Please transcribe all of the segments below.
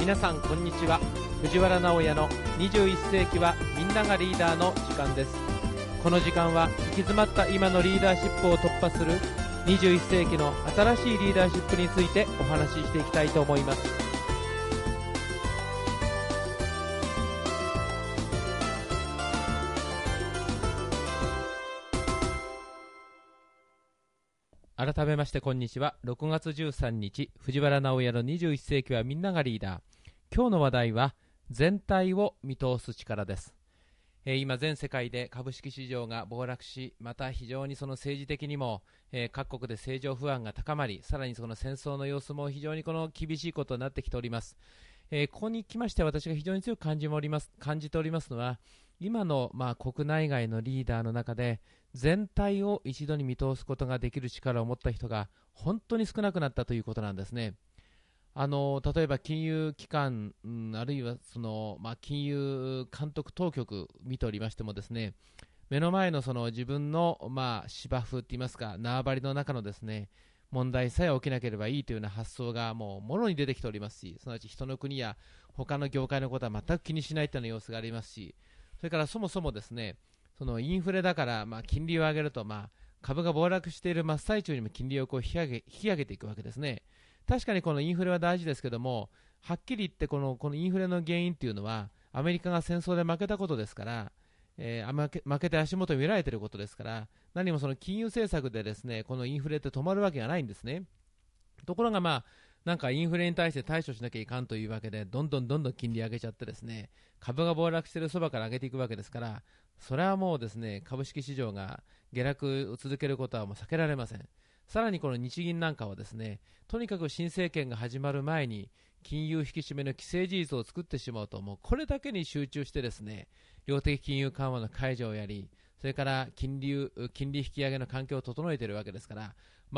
皆さんこんにちは。藤原直哉の21世紀はみんながリーダーの時間です。この時間は行き詰まった今のリーダーシップを突破する21世紀の新しいリーダーシップについてお話ししていきたいと思います。改めましてこんにちは。6月13日藤原直哉の21世紀はみんながリーダー。今日の話題は全体を見通す力です。今全世界で株式市場が暴落し、また非常にその政治的にも、各国で政情不安が高まり、さらにその戦争の様子も非常にこの厳しいことになってきております。ここに来まして私が非常に強く感じておりますのは、今の国内外のリーダーの中で全体を一度に見通すことができる力を持った人が本当に少なくなったということなんですね。例えば金融機関、あるいはその、金融監督当局見ておりましてもですね、目の前のその自分の、芝生といいますか縄張りの中のですね問題さえ起きなければいいというような発想がもろに出てきておりますし、すなわち人の国や他の業界のことは全く気にしないというような様子がありますし、それからそもそもですね、そのインフレだから、金利を上げると、株が暴落している真っ最中にも金利を引き上げていくわけですね。確かにこのインフレは大事ですけども、はっきり言ってこのインフレの原因というのはアメリカが戦争で負けたことですから、負けて足元を見られていることですから、何もその金融政策でですねこのインフレって止まるわけがないんですね。ところがなんかインフレに対して対処しなきゃいかんというわけでどんどん金利上げちゃってですね、株が暴落しているそばから上げていくわけですから、それはもうですね株式市場が下落を続けることはもう避けられません。さらにこの日銀なんかはですね、とにかく新政権が始まる前に金融引き締めの既成事実を作ってしまうと、もうこれだけに集中してですね量的金融緩和の解除をやり、それから金利引き上げの環境を整えているわけですから、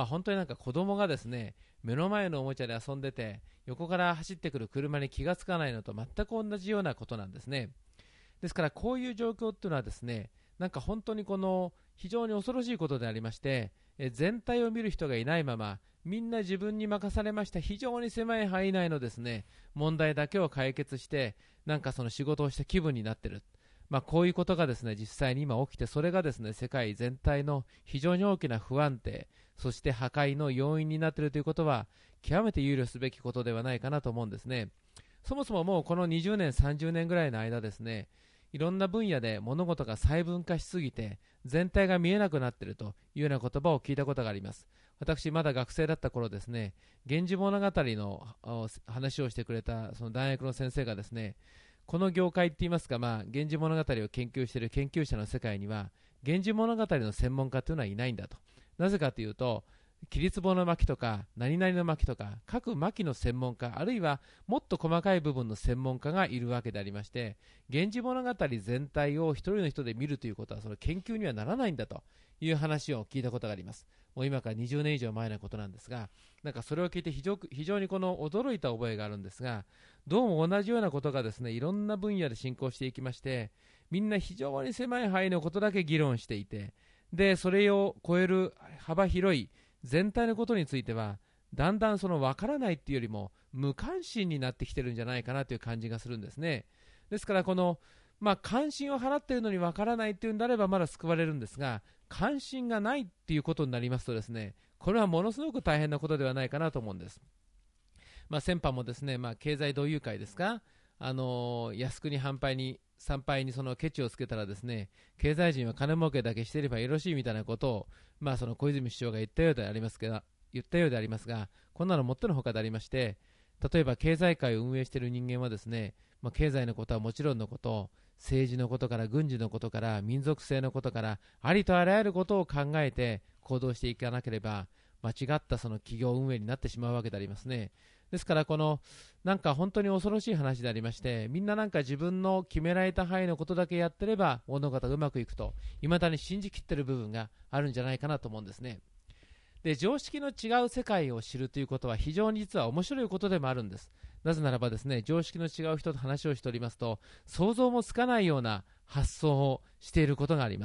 本当になんか子供がですね目の前のおもちゃで遊んでて横から走ってくる車に気がつかないのと全く同じようなことなんですね。ですからこういう状況っていうのはですね、なんか本当にこの非常に恐ろしいことでありまして、全体を見る人がいないままみんな自分に任されました非常に狭い範囲内のですね問題だけを解決してなんかその仕事をした気分になっている、こういうことがですね実際に今起きて、それがですね世界全体の非常に大きな不安定、そして破壊の要因になっているということは極めて憂慮すべきことではないかなと思うんですね。そもそももうこの20年30年ぐらいの間ですね、いろんな分野で物事が細分化しすぎて全体が見えなくなっているというような言葉を聞いたことがあります。私まだ学生だった頃ですね、源氏物語の話をしてくれたその大学の先生がですね、この業界って言いますか、源氏物語を研究している研究者の世界には源氏物語の専門家というのはいないんだと。なぜかというと、桐壺の巻とか何々の巻とか各巻の専門家、あるいはもっと細かい部分の専門家がいるわけでありまして、源氏物語全体を一人の人で見るということはその研究にはならないんだという話を聞いたことがあります。もう今から20年以上前のことなんですが、なんかそれを聞いて非常にこの驚いた覚えがあるんですが、どうも同じようなことがですねいろんな分野で進行していきまして、みんな非常に狭い範囲のことだけ議論していて、でそれを超える幅広い全体のことについてはだんだんその分からないっていうよりも無関心になってきてるんじゃないかなという感じがするんですね。ですからこの、関心を払っているのに分からないっていうんであればまだ救われるんですが、関心がないっていうことになりますとですね、これはものすごく大変なことではないかなと思うんです。先般もですね、経済同友会ですか、靖国参拝にそのケチをつけたらですね、経済人は金儲けだけしていればよろしいみたいなことを、その小泉首相が言ったようでありますが、こんなのもってのほかでありまして、例えば経済界を運営している人間はですね、経済のことはもちろんのこと、政治のことから軍事のことから民族性のことからありとあらゆることを考えて行動していかなければ間違ったその企業運営になってしまうわけでありますね。ですからこのなんか本当に恐ろしい話でありまして、みんななんか自分の決められた範囲のことだけやってれば物事がうまくいくと未だに信じきっている部分があるんじゃないかなと思うんですね。で常識の違う世界を知るということは非常に実は面白いことでもあるんです。なぜならばですね、常識の違う人と話をしておりますと想像もつかないような発想をしていることがあります。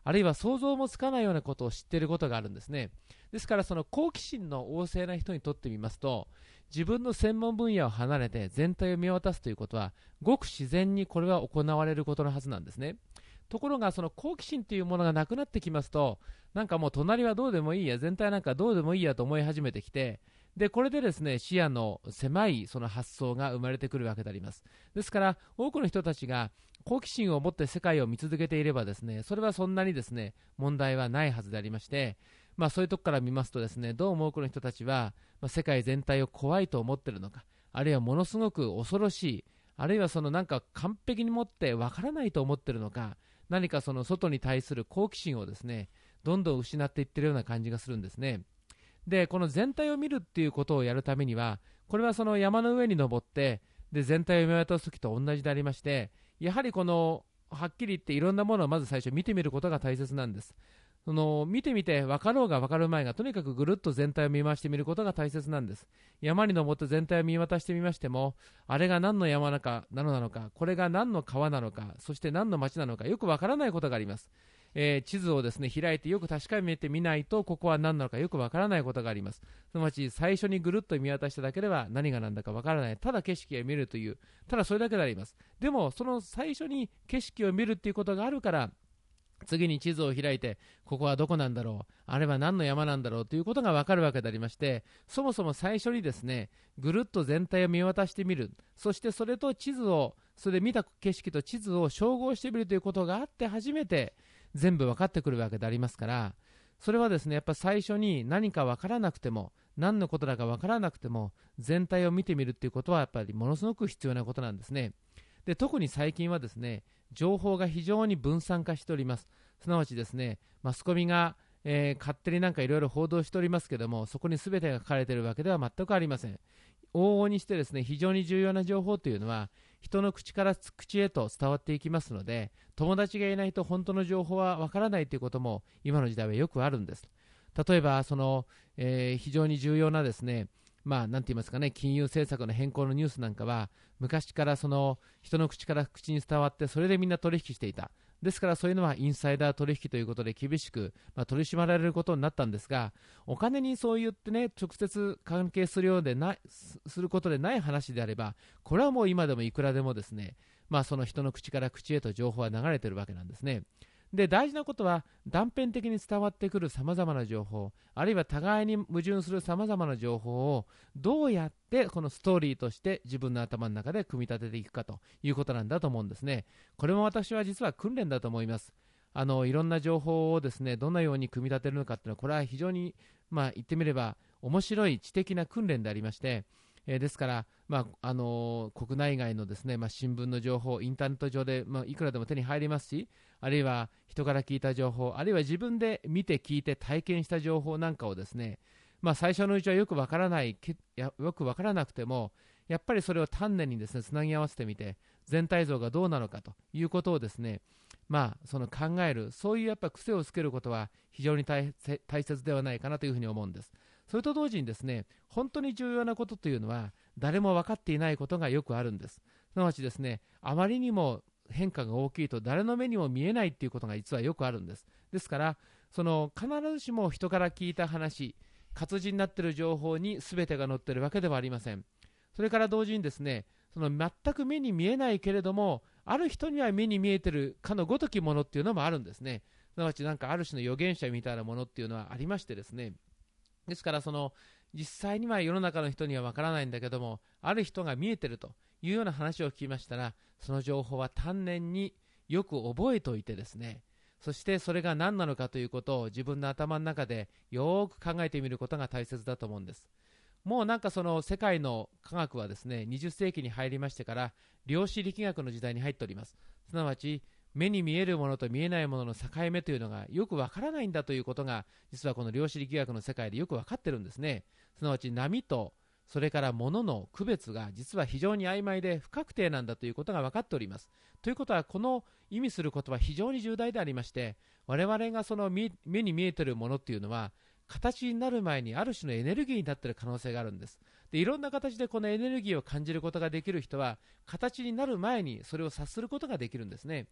あるいは想像もつかないようなことを知っていることがあるんですね。ですからその好奇心の旺盛な人にとってみますと、自分の専門分野を離れて全体を見渡すということはごく自然にこれは行われることのはずなんですね。ところがその好奇心というものがなくなってきますと、なんかもう隣はどうでもいいや、全体なんかどうでもいいやと思い始めてきて、でこれでですね、視野の狭いその発想が生まれてくるわけであります。ですから多くの人たちが好奇心を持って世界を見続けていればですね、それはそんなにですね問題はないはずでありまして、そういうとこから見ますとですね、どうも多くの人たちは、世界全体を怖いと思っているのか、あるいはものすごく恐ろしい、あるいはそのなんか完璧に持ってわからないと思っているのか、何かその外に対する好奇心をですねどんどん失っていっているような感じがするんですね。でこの全体を見るっていうことをやるためには、これはその山の上に登ってで全体を見渡す時と同じでありまして、やはりこのはっきり言っていろんなものをまず最初見てみることが大切なんです。その見てみて分かろうが分かる前が、とにかくぐるっと全体を見回してみることが大切なんです。山に登って全体を見渡してみましても、あれが何の山なのか、これが何の川なのか、そして何の町なのか、よく分からないことがあります。地図をですね開いてよく確かめてみないと、ここは何なのかよく分からないことがあります。すなわち最初にぐるっと見渡しただけでは何が何だか分からない、ただ景色を見るという、ただそれだけであります。でもその最初に景色を見るっていうことがあるから、次に地図を開いてここはどこなんだろう、あれは何の山なんだろうということが分かるわけでありまして、そもそも最初にですねぐるっと全体を見渡してみる、そしてそれと地図を、それで見た景色と地図を照合してみるということがあって初めて全部分かってくるわけでありますから、それはですねやっぱ最初に何か分からなくても、何のことだか分からなくても全体を見てみるということはやっぱりものすごく必要なことなんですね。で特に最近はですね情報が非常に分散化しております。すなわちですねマスコミが、勝手になんかいろいろ報道しておりますけども、そこに全てが書かれているわけでは全くありません。往々にしてですね非常に重要な情報というのは人の口から口へと伝わっていきますので、友達がいないと本当の情報はわからないということも今の時代はよくあるんです。例えばその、非常に重要なですねなんて言いますかね、金融政策の変更のニュースなんかは昔からその人の口から口に伝わって、それでみんな取引していた。ですからそういうのはインサイダー取引ということで厳しく、取り締まられることになったんですが、お金にそう言ってね直接関係するようでないすることでない話であれば、これはもう今でもいくらでもですね、その人の口から口へと情報は流れているわけなんですね。で大事なことは断片的に伝わってくるさまざまな情報、あるいは互いに矛盾するさまざまな情報をどうやってこのストーリーとして自分の頭の中で組み立てていくかということなんだと思うんですね。これも私は実は訓練だと思います。いろんな情報をですねどのように組み立てるのかっていうのは、これは非常に言ってみれば面白い知的な訓練でありまして、ですから、国内外のですね、新聞の情報、インターネット上で、いくらでも手に入りますし、あるいは人から聞いた情報、あるいは自分で見て聞いて体験した情報なんかをですね、最初のうちはよくわからなくても、やっぱりそれを丹念にですねつなぎ合わせてみて、全体像がどうなのかということをですね、その考える、そういうやっぱ癖をつけることは非常に大切ではないかなというふうに思うんです。それと同時にですね、本当に重要なことというのは誰も分かっていないことがよくあるんです。すなわちですね、あまりにも変化が大きいと誰の目にも見えないということが実はよくあるんです。ですからその必ずしも人から聞いた話、活字になっている情報に全てが載っているわけではありません。それから同時にですね、その全く目に見えないけれどもある人には目に見えているかのごときものっていうのもあるんですね。すなわちなんかある種の預言者みたいなものっていうのはありましてですね、ですからその実際には世の中の人にはわからないんだけども、ある人が見えてるというような話を聞きましたら、その情報は丹念によく覚えておいてですね、そしてそれが何なのかということを自分の頭の中でよく考えてみることが大切だと思うんです。もうなんかその世界の科学はですね20世紀に入りましてから量子力学の時代に入っております。すなわち目に見えるものと見えないものの境目というのがよくわからないんだということが、実はこの量子力学の世界でよくわかってるんですね。すなわち波とそれから物の区別が実は非常に曖昧で不確定なんだということが分かっております。ということはこの意味することは非常に重大でありまして、我々がその目に見えているものっていうのは形になる前にある種のエネルギーになっている可能性があるんです。でいろんな形でこのエネルギーを感じることができる人は形になる前にそれを察することができるんですね。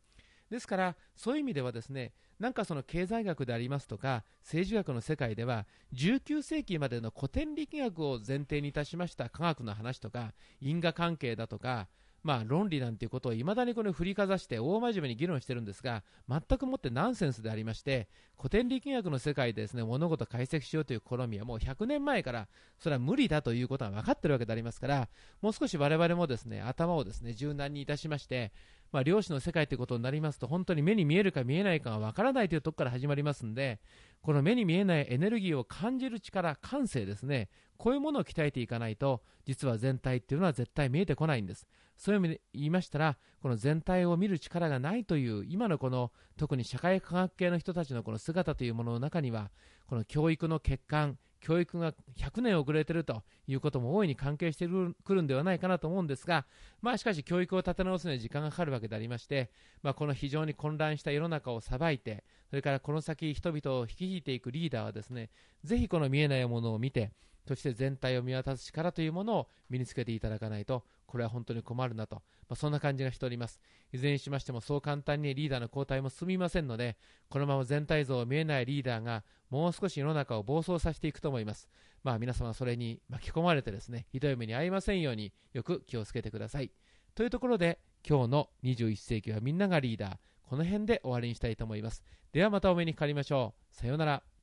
ですからそういう意味ではですね、なんかその経済学でありますとか政治学の世界では19世紀までの古典力学を前提にいたしました科学の話とか因果関係だとか、論理なんていうことをいまだにこれ振りかざして大真面目に議論してるんですが、全くもってナンセンスでありまして、古典力学の世界でですね物事を解析しようという試みはもう100年前からそれは無理だということは分かってるわけでありますから、もう少し我々もですね頭をですね柔軟にいたしまして、量子の世界ということになりますと本当に目に見えるか見えないかが分からないというところから始まりますんで、この目に見えないエネルギーを感じる力、感性ですね、こういうものを鍛えていかないと実は全体っていうのは絶対見えてこないんです。そういう意味で言いましたら、この全体を見る力がないという今のこの特に社会科学系の人たちのこの姿というものの中には、この教育の欠陥、教育が100年遅れているということも大いに関係してくるんではないかなと思うんですが、しかし教育を立て直すのに時間がかかるわけでありまして、この非常に混乱した世の中を裁いて、それからこの先人々を引き引いていくリーダーはですね、ぜひこの見えないものを見て、そして全体を見渡す力というものを身につけていただかないと、これは本当に困るなと、そんな感じがしております。いずれにしましてもそう簡単にリーダーの交代も進みませんので、このまま全体像を見えないリーダーがもう少し世の中を暴走させていくと思います。皆様それに巻き込まれてですね、ひどい目に遭いませんようによく気をつけてください。というところで今日の21世紀はみんながリーダー、この辺で終わりにしたいと思います。ではまたお目にかかりましょう。さようなら。